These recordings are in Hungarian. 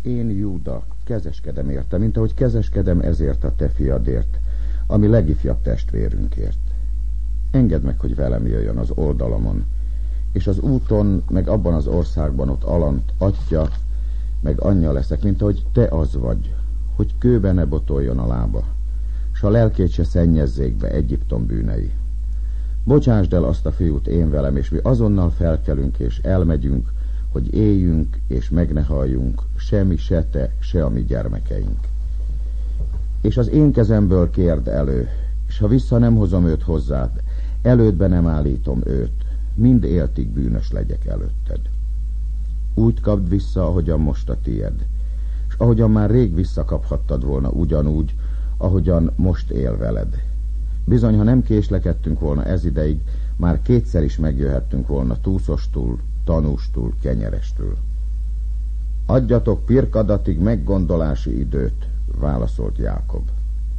Én, Júda, kezeskedem érte, mint ahogy kezeskedem ezért a te fiadért, ami legifjabb testvérünkért. Engedd meg, hogy velem jöjjön az oldalamon, és az úton, meg abban az országban ott Alant atya, meg anyja leszek, mint ahogy te az vagy, hogy kőbe ne botoljon a lába, s a lelkét se szennyezzék be Egyiptom bűnei. Bocsásd el azt a fiút én velem, és mi azonnal felkelünk és elmegyünk, hogy éljünk és meg ne halljunk, se mi, se te, se a mi gyermekeink. És az én kezemből kérd elő, és ha vissza nem hozom őt hozzád, elődbe nem állítom őt, mind éltig bűnös legyek előtted. Úgy kapd vissza, ahogyan most a tied, és ahogyan már rég visszakaphattad volna ugyanúgy, ahogyan most él veled. Bizony, ha nem késlekedtünk volna ez ideig, már kétszer is megjöhettünk volna túszostól, tanústól, kenyerestől. Adjatok Pirkadatig meggondolási időt, válaszolt Jákob.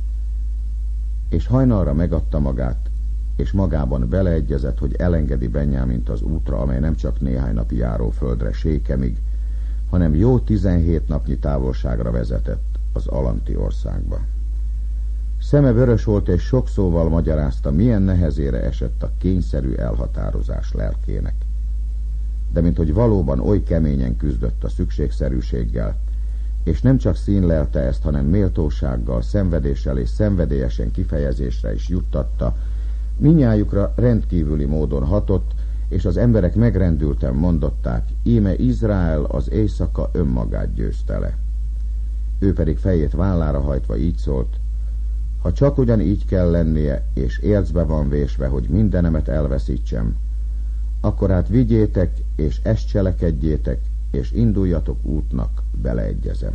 És hajnalra megadta magát, és magában beleegyezett, hogy elengedi Benjámint az útra, amely nem csak néhány napi járóföldre, Sékemig, hanem jó 17 napnyi távolságra vezetett az Alanti országba. Szeme vörös volt, és sok szóval magyarázta, milyen nehezére esett a kényszerű elhatározás lelkének. De minthogy valóban oly keményen küzdött a szükségszerűséggel, és nem csak színlelte ezt, hanem méltósággal, szenvedéssel és szenvedélyesen kifejezésre is juttatta, mindnyájukra rendkívüli módon hatott, és az emberek megrendülten mondották, íme Izrael az éjszaka önmagát győzte le. Ő pedig fejét vállára hajtva így szólt, ha csak ugyanígy kell lennie, és ércbe van vésve, hogy mindenemet elveszítsem, akkor hát vigyétek, és ezt cselekedjétek, és induljatok útnak, beleegyezem.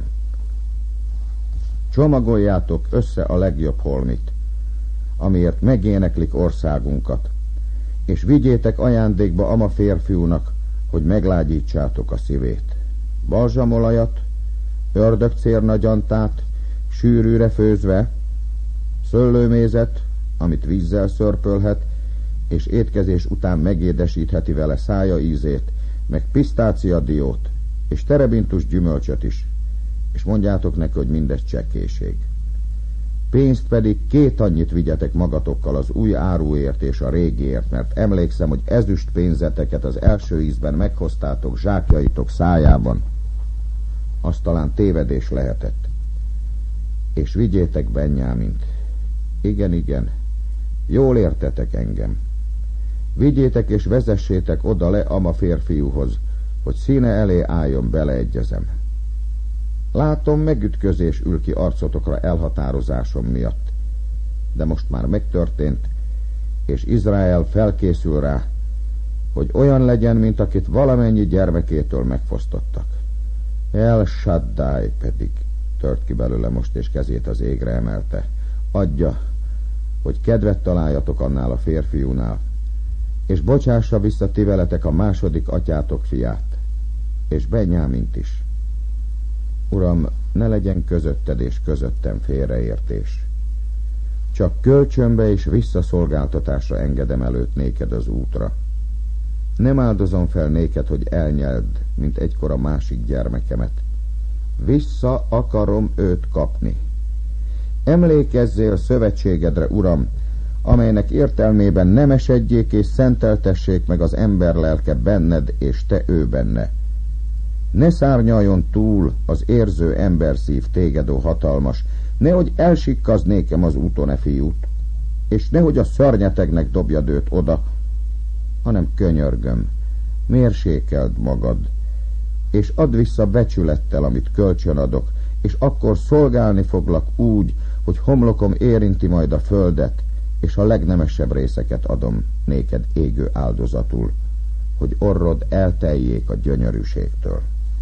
Csomagoljátok össze a legjobb holmit, amiért megéneklik országunkat, és vigyétek ajándékba ama férfiúnak, hogy meglágyítsátok a szívét. Balzsamolajat, ördögcérnagyantát, sűrűre főzve, szőlőmézet, amit vízzel szörpölhet, és étkezés után megédesítheti vele szája ízét, meg pisztáciadiót, és terebintus gyümölcsöt is, és mondjátok neki, hogy mindez csekéség. Pénzt pedig 2 annyit vigyetek magatokkal az új áruért és a régiért, mert emlékszem, hogy ezüst pénzeteket az első ízben meghoztátok zsákjaitok szájában. Az talán tévedés lehetett. És vigyétek Benjámint. Igen, igen, jól értetek engem. Vigyétek és vezessétek oda le ama férfiúhoz, hogy színe elé álljon, beleegyezem. Látom, megütközés ül ki arcotokra elhatározásom miatt, de most már megtörtént, és Izrael felkészül rá, hogy olyan legyen, mint akit valamennyi gyermekétől megfosztottak. El Shaddai pedig tört ki belőle most, és kezét az égre emelte. Adja, hogy kedvet találjatok annál a férfiúnál, és bocsássa vissza ti veletek a második atyátok fiát, és Benjámint is. Uram, ne legyen közötted és közöttem félreértés. Csak kölcsönbe és visszaszolgáltatásra engedem előtt néked az útra. Nem áldozom fel néked, hogy elnyeld, mint egykor a másik gyermekemet. Vissza akarom őt kapni. Emlékezzél szövetségedre, Uram, amelynek értelmében nem esedjék és szenteltessék meg az ember lelke benned, és te ő benne. Ne szárnyaljon túl az érző emberszív téged, ó hatalmas, nehogy elsikkazz nékem az úton e fiút, és nehogy a szörnyetegnek dobjad őt oda, hanem könyörgöm, mérsékeld magad, és add vissza becsülettel, amit kölcsön adok, és akkor szolgálni foglak úgy, hogy homlokom érinti majd a földet, és a legnemesebb részeket adom néked égő áldozatul, hogy orrod elteljék a gyönyörűségtől.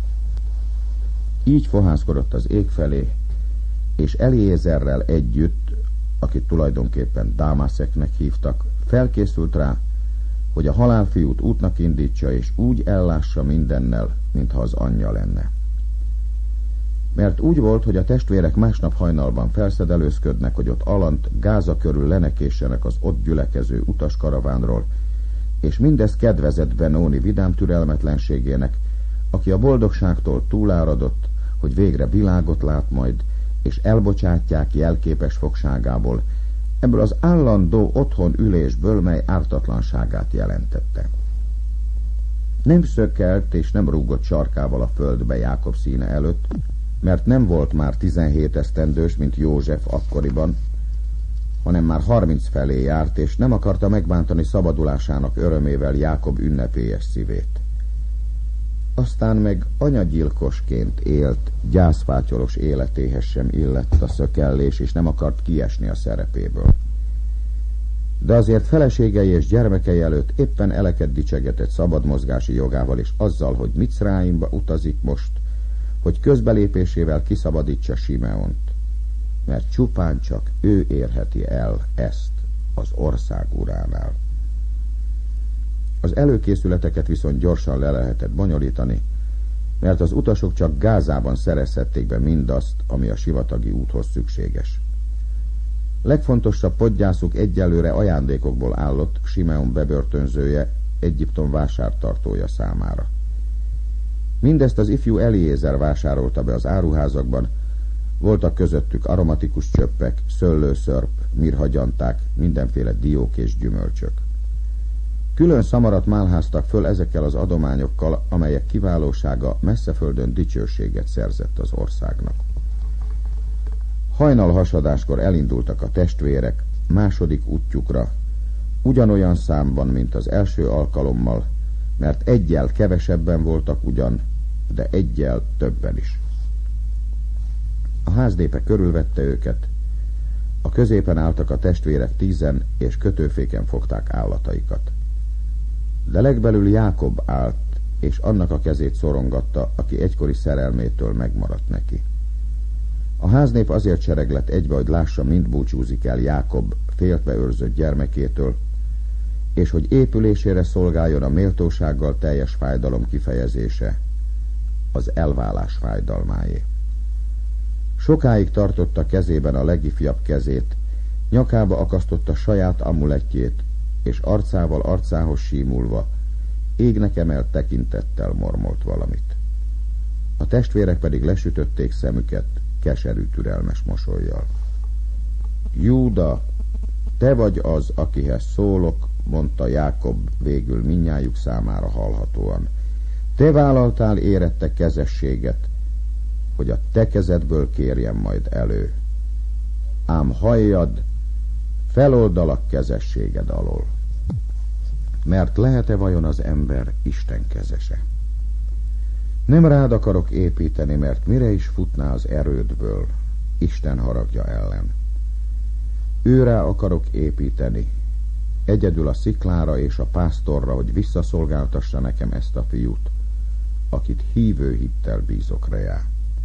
Így fohászkodott az ég felé, és Eliézerrel együtt, akit tulajdonképpen Dámászeknek hívtak, felkészült rá, hogy a halálfiút útnak indítsa, és úgy ellássa mindennel, mintha az anyja lenne. Mert úgy volt, hogy a testvérek másnap hajnalban felszedelőzködnek, hogy ott Alant Gáza körül lenekéssenek az ott gyülekező utaskaravánról, és mindez kedvezett Benóni vidám türelmetlenségének, aki a boldogságtól túláradott, hogy végre világot lát majd, és elbocsátják jelképes fogságából, ebből az állandó otthon ülésből, mely ártatlanságát jelentette. Nem szökkelt és nem rúgott sarkával a földbe Jákob színe előtt, mert nem volt már 17 esztendős, mint József akkoriban, hanem már 30 felé járt, és nem akarta megbántani szabadulásának örömével Jákob ünnepélyes szívét. Aztán meg anyagyilkosként élt, gyászfátyolos életéhez sem illett a szökellés, és nem akart kiesni a szerepéből. De azért feleségei és gyermekei előtt éppen eleket dicsegetett szabad mozgási jogával, és azzal, hogy Micráimba utazik most, hogy közbelépésével kiszabadítsa Simeont, mert csupán csak ő érheti el ezt az ország uránál. Az előkészületeket viszont gyorsan le lehetett bonyolítani, mert az utasok csak Gázában szerezhették be mindazt, ami a sivatagi úthoz szükséges. Legfontosabb podgyászuk egyelőre ajándékokból állott Simeon bebörtönzője, Egyiptom vásártartója számára. Mindezt az ifjú Eliézer vásárolta be az áruházakban, voltak közöttük aromatikus csöppek, szőlőszörp, mirhagyanták, mindenféle diók és gyümölcsök. Külön szamarat málháztak föl ezekkel az adományokkal, amelyek kiválósága messzeföldön dicsőséget szerzett az országnak. Hajnal hasadáskor elindultak a testvérek második útjukra, ugyanolyan számban, mint az első alkalommal, mert eggyel kevesebben voltak ugyan, de eggyel többen is. A házdépe körülvette őket, a középen álltak a testvérek 10, és kötőféken fogták állataikat. De legbelül Jákob állt, és annak a kezét szorongatta, aki egykori szerelmétől megmaradt neki. A háznép azért sereglett egybe, hogy lássa, mind búcsúzik el Jákob féltve őrzött gyermekétől, és hogy épülésére szolgáljon a méltósággal teljes fájdalom kifejezése, az elválás fájdalmáé. Sokáig tartotta kezében a legifjabb kezét, nyakába akasztotta saját amulettjét, és arcával arcához símulva, égnek emelt tekintettel mormolt valamit. A testvérek pedig lesütötték szemüket keserű türelmes mosollyal. Júda, te vagy az, akihez szólok, mondta Jákob végül mindnyájuk számára hallhatóan. Te vállaltál érette kezességet, hogy a te kezedből kérjem majd elő. Ám halljad, feloldalak kezességed alól. Mert lehet-e vajon az ember Isten kezese? Nem rád akarok építeni, mert mire is futná az erődből, Isten haragja ellen. Őrá akarok építeni, egyedül a sziklára és a pásztorra, hogy visszaszolgáltassa nekem ezt a fiút, akit hívő hittel bízok rejá.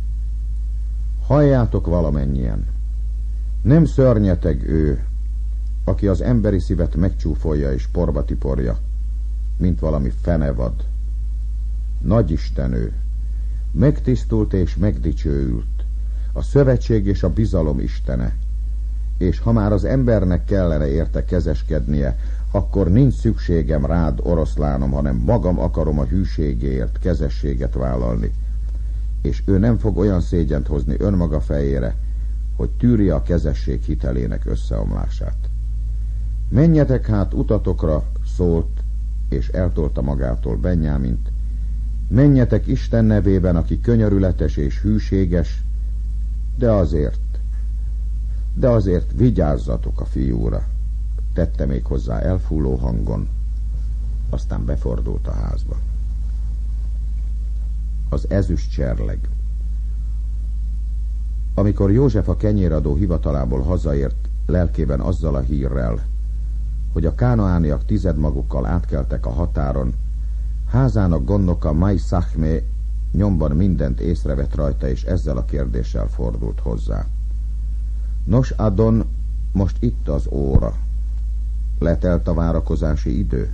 Halljátok valamennyien, nem szörnyeteg ő, aki az emberi szívet megcsúfolja és porba tiporja, mint valami fenevad. Nagyisten ő, megtisztult és megdicsőült, a szövetség és a bizalom istene, és ha már az embernek kellene érte kezeskednie, akkor nincs szükségem rád, oroszlánom, hanem magam akarom a hűségéért kezességet vállalni, és ő nem fog olyan szégyent hozni önmaga fejére, hogy tűrje a kezesség hitelének összeomlását. Menjetek hát utatokra, szólt, és eltolta magától Benjámint. Menjetek Isten nevében, aki könyörületes és hűséges, de azért vigyázzatok a fiúra, tette még hozzá elfúló hangon, aztán befordult a házba. Az ezüst cserleg. Amikor József a kenyéradó hivatalából hazaért, lelkében azzal a hírrel, hogy a kánaániak tizedmagukkal átkeltek a határon, házának gondnoka Mai Szachmé nyomban mindent észrevett rajta, és ezzel a kérdéssel fordult hozzá. Nos, Adon, most itt az óra. Letelt a várakozási idő?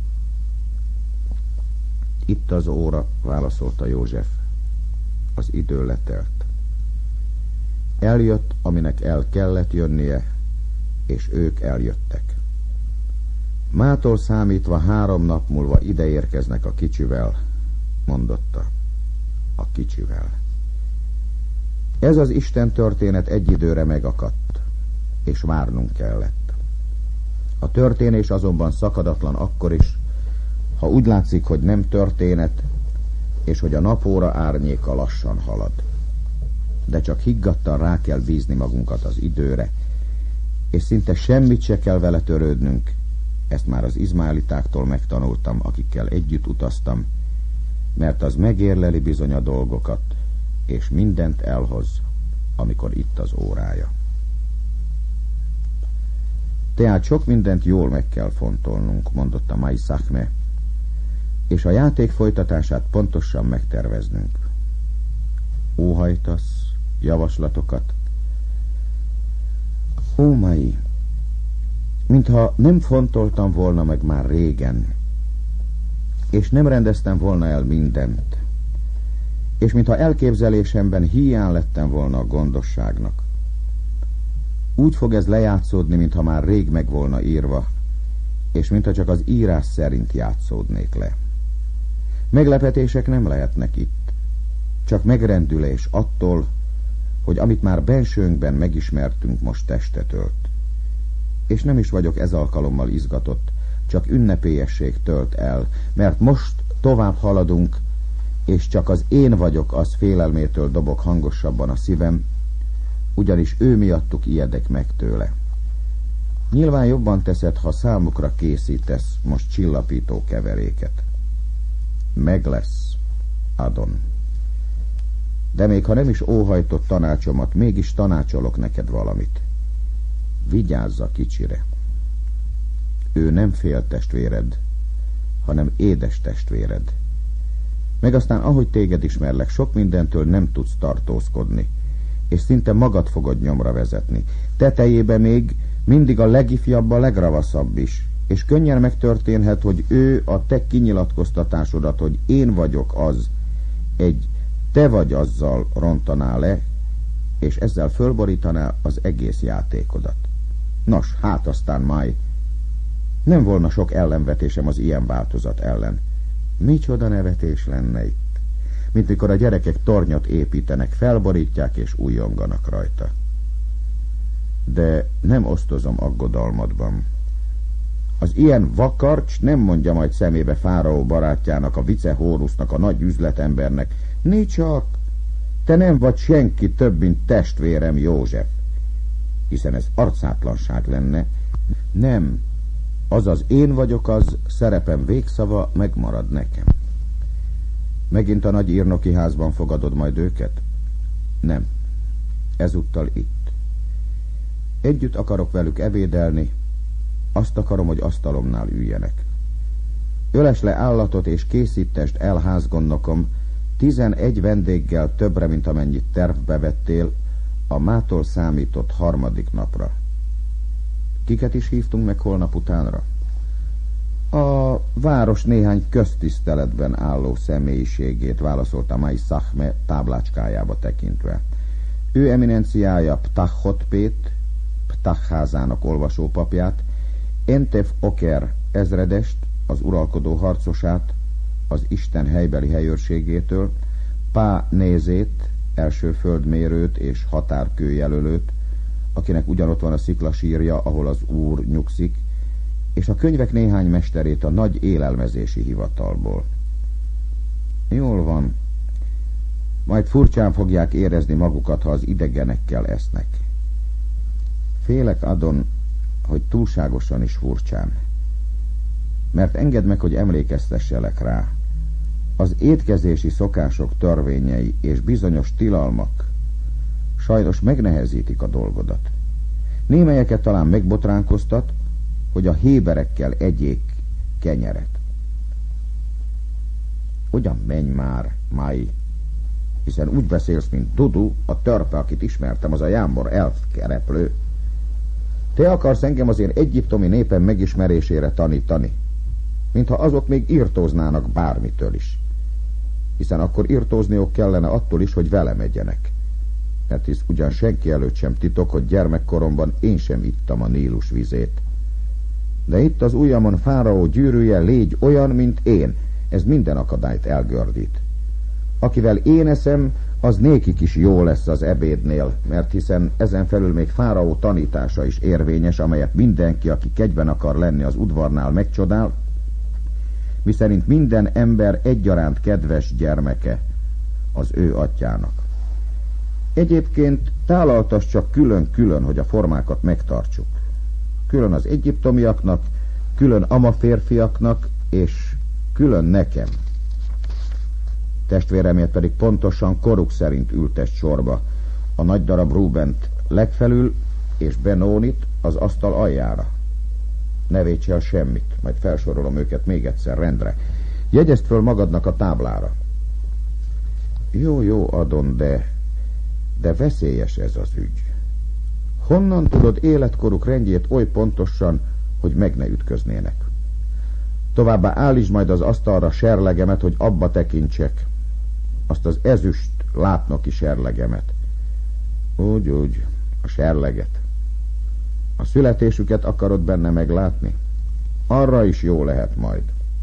Itt az óra, válaszolta József. Az idő letelt. Eljött, aminek el kellett jönnie, és ők eljöttek. Mától számítva 3 nap múlva ide érkeznek a kicsivel, mondotta. A kicsivel. Ez az Isten történet egy időre megakadt, és várnunk kellett. A történés azonban szakadatlan akkor is, ha úgy látszik, hogy nem történet, és hogy a napóra árnyéka lassan halad. De csak higgadtan rá kell bízni magunkat az időre, és szinte semmit se kell vele törődnünk. Ezt már az izmaelitáktól megtanultam, akikkel együtt utaztam, mert az megérleli bizony a dolgokat, és mindent elhoz, amikor itt az órája. Tehát sok mindent jól meg kell fontolnunk, mondotta Mai Szachme, és a játék folytatását pontosan megterveznünk. Óhajtasz javaslatokat? Ó, Mai, mintha nem fontoltam volna meg már régen, és nem rendeztem volna el mindent, és mintha elképzelésemben hiány lettem volna a gondosságnak. Úgy fog ez lejátszódni, mintha már rég meg volna írva, és mintha csak az írás szerint játszódnék le. Meglepetések nem lehetnek itt, csak megrendülés attól, hogy amit már bensőnkben megismertünk, most testet ölt. És nem is vagyok ez alkalommal izgatott, csak ünnepélyesség tölt el, mert most tovább haladunk, és csak az én vagyok, az félelmétől dobog hangosabban a szívem, ugyanis ő miattuk ijedek meg tőle. Nyilván jobban teszed, ha számukra készítesz most csillapító keveréket. Meg lesz, Adon. De még ha nem is óhajtott tanácsomat, mégis tanácsolok neked valamit. Vigyázz a kicsire. Ő nem féltestvéred, hanem édes testvéred. Meg aztán, ahogy téged ismerlek, sok mindentől nem tudsz tartózkodni, és szinte magad fogod nyomra vezetni. Tetejébe még mindig a legifjabb, a legravaszabb is, és könnyen megtörténhet, hogy ő a te kinyilatkoztatásodat, hogy én vagyok az, egy te vagy azzal rontaná le, és ezzel fölborítaná az egész játékodat. Nos, hát aztán Mai, nem volna sok ellenvetésem az ilyen változat ellen. Micsoda nevetés lenne itt, mint mikor a gyerekek tornyot építenek, felborítják és újonganak rajta. De nem osztozom aggodalmadban. Az ilyen vakarcs nem mondja majd szemébe Fáraó barátjának, a Vicehórusznak, a nagy üzletembernek: Nicsak, te nem vagy senki több, mint testvérem József. Hiszen ez arcátlanság lenne. Nem, azaz én vagyok az, szerepem végszava megmarad nekem. Megint a nagy írnoki házban fogadod majd őket? Nem, ezúttal itt. Együtt akarok velük ebédelni, azt akarom, hogy asztalomnál üljenek. Öles le állatot és készítest el, házgondnokom, 11 vendéggel többre, mint amennyit tervbe vettél, a mától számított 3. napra. Kiket is hívtunk meg holnap utánra? A város néhány köztiszteletben álló személyiségét, válaszolta Mai Szachme táblácskájába tekintve. Ő eminenciája Ptahhotpét, Ptah házának olvasópapját, Entef Oker ezredest, az uralkodó harcosát, az Isten helybeli helyőrségétől, Pá Nézét, első földmérőt és határkőjelölőt, akinek ugyanott van a sziklasírja, ahol az úr nyugszik, és a könyvek néhány mesterét a nagy élelmezési hivatalból. Jól van, majd furcsán fogják érezni magukat, ha az idegenekkel esznek. Félek, Adon, hogy túlságosan is furcsán. Mert engedd meg, hogy emlékeztesselek rá. Az étkezési szokások törvényei és bizonyos tilalmak sajnos megnehezítik a dolgodat. Némelyeket talán megbotránkoztat, hogy a héberekkel egyék kenyeret. Ugyan menj már, Mai, hiszen úgy beszélsz, mint Dudu, a törpe, akit ismertem, az a jámbor elfkereplő. Te akarsz engem az én egyiptomi népem megismerésére tanítani, mintha azok még irtóznának bármitől is. Hiszen akkor irtózniuk kellene attól is, hogy velem egyenek. Mert hisz ugyan senki előtt sem titok, hogy gyermekkoromban én sem ittam a Nílus vizét. De itt az ujjamon Fáraó gyűrűje, légy olyan, mint én, ez minden akadályt elgördít. Akivel én eszem, az nékik is jó lesz az ebédnél, mert hiszen ezen felül még fáraó tanítása is érvényes, amelyet mindenki, aki kegyben akar lenni az udvarnál, megcsodál, miszerint minden ember egyaránt kedves gyermeke az ő atyának. Egyébként tálaltas csak külön-külön, hogy a formákat megtartsuk. Külön az egyiptomiaknak, külön ama férfiaknak, és külön nekem. Testvéremért pedig pontosan koruk szerint ültest sorba, a nagy darab Rúbent legfelül, és Benónit az asztal aljára. Ne védj el semmit, majd felsorolom őket még egyszer rendre. Jegyezd föl magadnak a táblára. Jó, Adon, de veszélyes ez az ügy. Honnan tudod életkoruk rendjét oly pontosan, hogy meg ne ütköznének? Továbbá állítsd majd az asztalra serlegemet, hogy abba tekintsek. Azt az ezüst látnoki serlegemet. Úgy, a serleget. A születésüket akarod benne meglátni? Arra is jó lehet majd.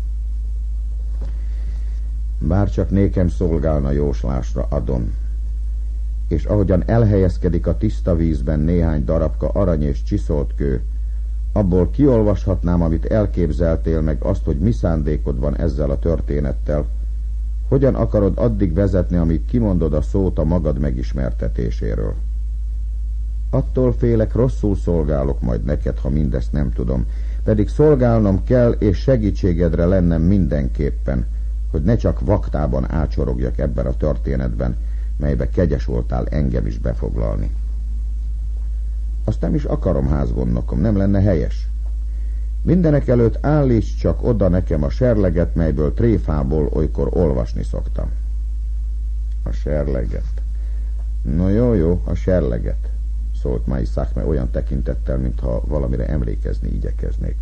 Bárcsak nékem szolgálna jóslásra, Adon. És ahogyan elhelyezkedik a tiszta vízben néhány darabka arany és csiszolt kő, abból kiolvashatnám, amit elképzeltél, meg azt, hogy mi szándékod van ezzel a történettel. Hogyan akarod addig vezetni, amíg kimondod a szót a magad megismertetéséről? Attól félek, rosszul szolgálok majd neked, ha mindezt nem tudom. Pedig szolgálnom kell, és segítségedre lennem mindenképpen, hogy ne csak vaktában ácsorogjak ebben a történetben, melybe kegyes voltál engem is befoglalni. Azt nem is akarom, házgondnokom, nem lenne helyes. Mindenek előtt állíts csak oda nekem a serleget, melyből tréfából olykor olvasni szoktam. A serleget. No jó, a serleget, szólt Mai Szachme olyan tekintettel, mintha valamire emlékezni igyekeznék.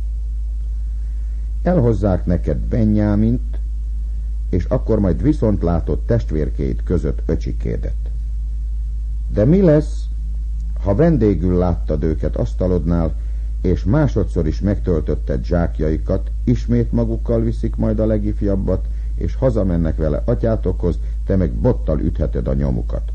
Elhozzák neked Benjámint, és akkor majd viszont látod testvérkéid között öcsikédet. De mi lesz, ha vendégül láttad őket asztalodnál, és másodszor is megtöltötted zsákjaikat, ismét magukkal viszik majd a legifjabbat, és hazamennek vele atyátokhoz, te meg bottal ütheted a nyomukat.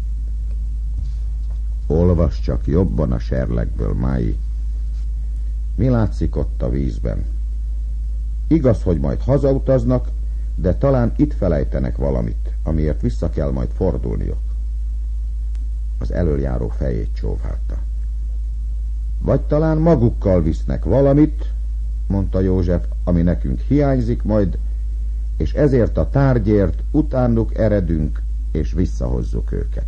Olvas csak jobban a serlegből, Mái. Mi látszik ott a vízben? Igaz, hogy majd hazautaznak, de talán itt felejtenek valamit, amiért vissza kell majd fordulniuk. Az elöljáró fejét csóválta. Vagy talán magukkal visznek valamit, mondta József, ami nekünk hiányzik majd, és ezért a tárgyért utánuk eredünk, és visszahozzuk őket.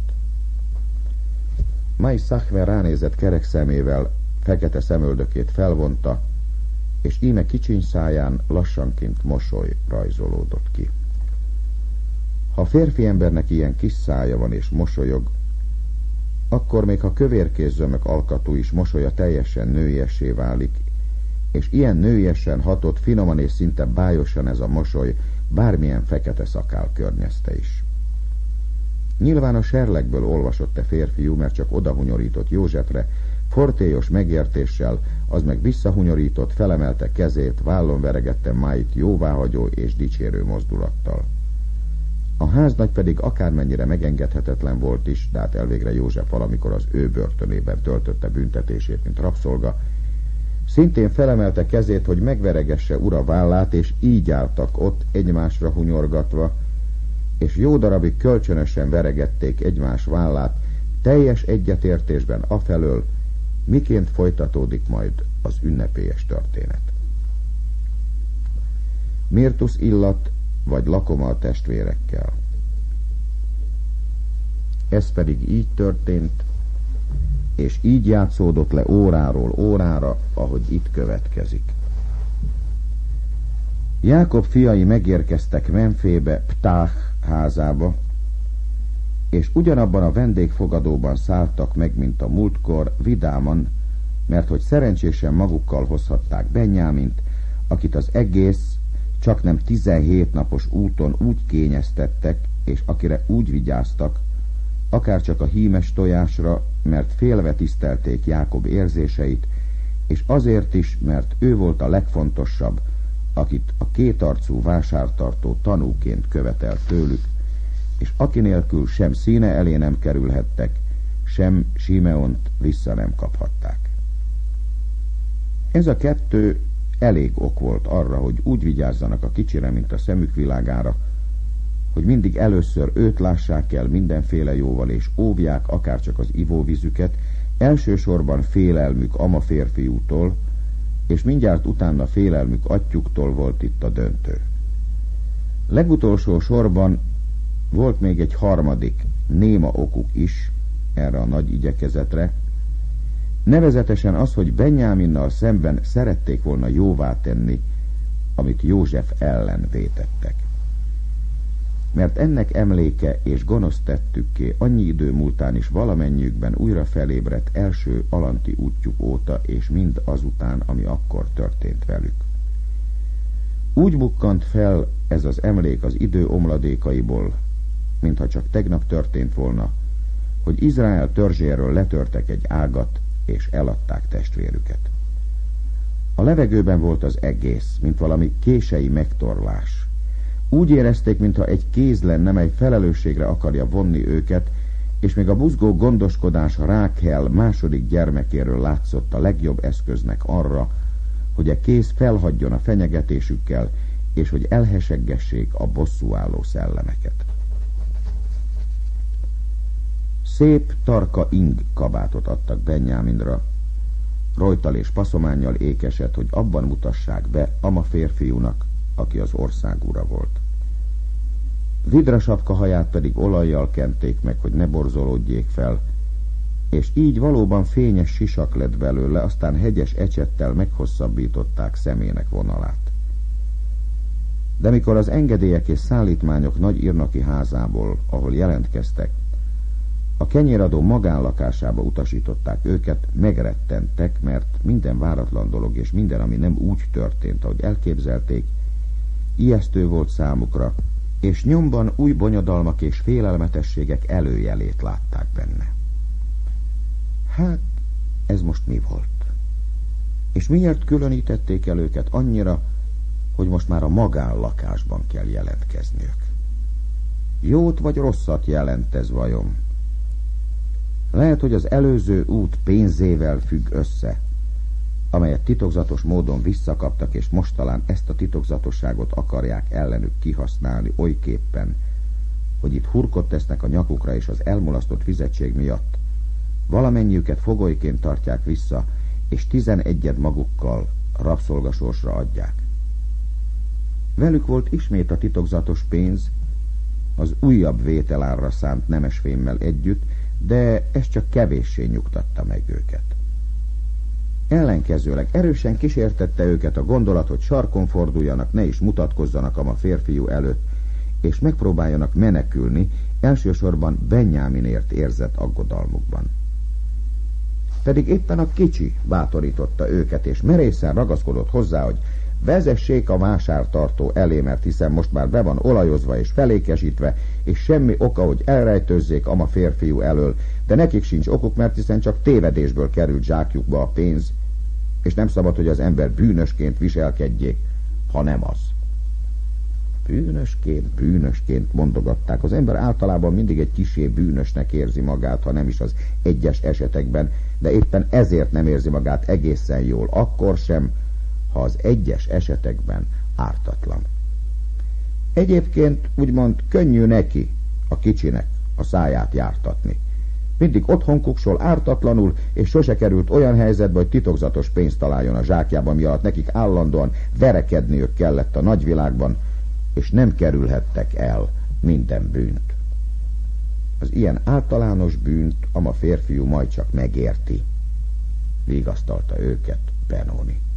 Mai Szachme ránézett kerek szemével, fekete szemöldökét felvonta, és íme kicsiny száján lassanként mosoly rajzolódott ki. Ha a férfi embernek ilyen kis szája van és mosolyog, akkor még ha kövérkész zömök alkatú is mosolya teljesen nőiessé válik, és ilyen nőiesen hatott, finoman és szinte bájosan ez a mosoly, bármilyen fekete szakál környezte is. Nyilván a serlegből olvasott a férfiú, mert csak odahunyorított Józsefre, fortélyos megértéssel, az meg visszahunyorított, felemelte kezét, vállon veregette Máit jóváhagyó és dicsérő mozdulattal. A háznagy pedig akármennyire megengedhetetlen volt is, de hát elvégre József valamikor az ő börtönében töltötte büntetését, mint rabszolga, szintén felemelte kezét, hogy megveregesse ura vállát, és így álltak ott egymásra hunyorgatva, és jó darabig kölcsönösen veregették egymás vállát, teljes egyetértésben afelől, miként folytatódik majd az ünnepélyes történet. Mirtus illat, vagy lakoma a testvérekkel. Ez pedig így történt, és így játszódott le óráról órára, ahogy itt következik. Jákob fiai megérkeztek Memfébe, Ptách házába, és ugyanabban a vendégfogadóban szálltak meg, mint a múltkor, vidáman, mert hogy szerencsésen magukkal hozhatták Benjámint, akit az egész, csak nem 17 napos úton úgy kényeztettek, és akire úgy vigyáztak, akár csak a hímes tojásra, mert félve tisztelték Jákob érzéseit, és azért is, mert ő volt a legfontosabb, akit a kétarcú vásártartó tanúként követel tőlük, és aki nélkül sem színe elé nem kerülhettek, sem Simeont vissza nem kaphatták. Ez a kettő elég ok volt arra, hogy úgy vigyázzanak a kicsire, mint a szemük világára, hogy mindig először őt lássák el mindenféle jóval, és óvják akárcsak az ivóvízüket, elsősorban félelmük ama férfiútól, és mindjárt utána félelmük atyjuktól volt itt a döntő. Legutolsó sorban volt még egy harmadik, néma okuk is erre a nagy igyekezetre, nevezetesen az, hogy Benjáminnal szemben szerették volna jóvá tenni, amit József ellen vétettek. Mert ennek emléke és gonosz tettükké annyi idő múltán is valamennyiükben újra felébredt első alanti útjuk óta, és mind azután, ami akkor történt velük. Úgy bukkant fel ez az emlék az idő omladékaiból, mintha csak tegnap történt volna, hogy Izrael törzséről letörtek egy ágat, és eladták testvérüket. A levegőben volt az egész, mint valami kései megtorlás. Úgy érezték, mintha egy kéz lenne, mely felelősségre akarja vonni őket, és még a buzgó gondoskodás Rákhel második gyermekéről látszott a legjobb eszköznek arra, hogy a kéz felhagyjon a fenyegetésükkel, és hogy elheseggessék a bosszúálló szellemeket. Szép tarka ing kabátot adtak Benjáminra, rojtal és paszománnyal ékeset, hogy abban mutassák be ama férfiúnak, aki az ország ura volt. Vidra sapka haját pedig olajjal kenték meg, hogy ne borzolódjék fel, és így valóban fényes sisak lett belőle, aztán hegyes ecsettel meghosszabbították szemének vonalát. De mikor az engedélyek és szállítmányok nagy irnaki házából, ahol jelentkeztek, a kenyéradó magánlakásába utasították őket, megrettentek, mert minden váratlan dolog és minden, ami nem úgy történt, ahogy elképzelték, ijesztő volt számukra, és nyomban új bonyodalmak és félelmetességek előjelét látták benne. Hát, ez most mi volt? És miért különítették el őket annyira, hogy most már a magánlakásban kell jelentkezniük? Jót vagy rosszat jelent ez vajon? Lehet, hogy az előző út pénzével függ össze, amelyet titokzatos módon visszakaptak, és most talán ezt a titokzatosságot akarják ellenük kihasználni olyképpen, hogy itt hurkot tesznek a nyakukra, és az elmulasztott fizetség miatt valamennyiüket fogolyként tartják vissza, és 11 magukkal rabszolgasorsra adják. Velük volt ismét a titokzatos pénz, az újabb vételárra szánt nemesfémmel együtt, de ez csak kevéssé nyugtatta meg őket. Ellenkezőleg erősen kísértette őket a gondolat, hogy sarkon forduljanak, ne is mutatkozzanak a férfiú előtt, és megpróbáljanak menekülni, elsősorban Benjáminért érzett aggodalmukban. Pedig éppen a kicsi bátorította őket, és merészen ragaszkodott hozzá, hogy vezessék a vásártartó elé, mert hiszen most már be van olajozva és felékesítve, és semmi oka, hogy elrejtőzzék ama férfiú elől, de nekik sincs okuk, mert hiszen csak tévedésből került zsákjukba a pénz, és nem szabad, hogy az ember bűnösként viselkedjék, ha nem az. Bűnösként mondogatták. Az ember általában mindig egy kissé bűnösnek érzi magát, ha nem is az egyes esetekben, de éppen ezért nem érzi magát egészen jól, akkor sem, ha az egyes esetekben ártatlan. Egyébként úgymond könnyű neki, a kicsinek, a száját jártatni. Mindig otthon kuksol ártatlanul, és sose került olyan helyzetbe, hogy titokzatos pénzt találjon a zsákjában, mi alatt nekik állandóan verekedniük kellett a nagyvilágban, és nem kerülhettek el minden bűnt. Az ilyen általános bűnt ama férfiú majd csak megérti, vigasztalta őket Benoni.